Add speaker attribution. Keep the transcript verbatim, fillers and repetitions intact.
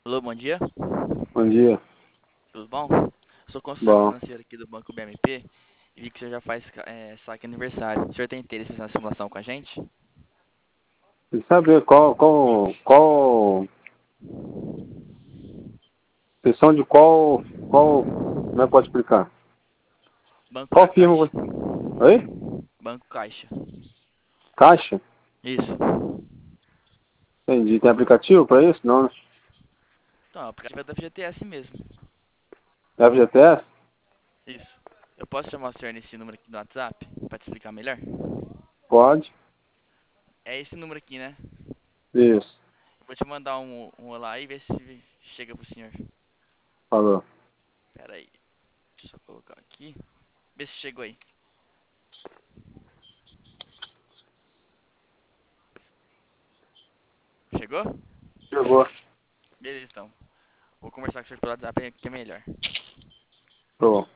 Speaker 1: Alô, bom dia.
Speaker 2: Bom dia.
Speaker 1: Tudo bom? Sou consultor
Speaker 2: Bom,
Speaker 1: financeiro aqui do Banco B M P e vi que o senhor já faz é, saque aniversário. O senhor tem interesse em fazer uma simulação com a gente?
Speaker 2: e saber qual, qual, qual, sessão de qual, qual, como é que pode explicar?
Speaker 1: Banco da
Speaker 2: Qual firma
Speaker 1: Caixa.
Speaker 2: você... Oi?
Speaker 1: Banco Caixa.
Speaker 2: Caixa?
Speaker 1: Isso.
Speaker 2: Entendi. Tem aplicativo para isso? Não, né?
Speaker 1: Então, o aplicativo é da F G T S mesmo.
Speaker 2: F G T S?
Speaker 1: Isso. Eu posso chamar o senhor nesse número aqui do WhatsApp para te explicar melhor?
Speaker 2: Pode.
Speaker 1: É esse número aqui, né?
Speaker 2: Isso.
Speaker 1: Vou te mandar um, um olá e ver se chega pro senhor.
Speaker 2: Falou.
Speaker 1: Pera aí. Deixa eu só colocar aqui. Vê se chegou aí. Chegou?
Speaker 2: Chegou.
Speaker 1: Beleza, então. Vou conversar com o senhor pelo WhatsApp que é melhor.
Speaker 2: Pronto.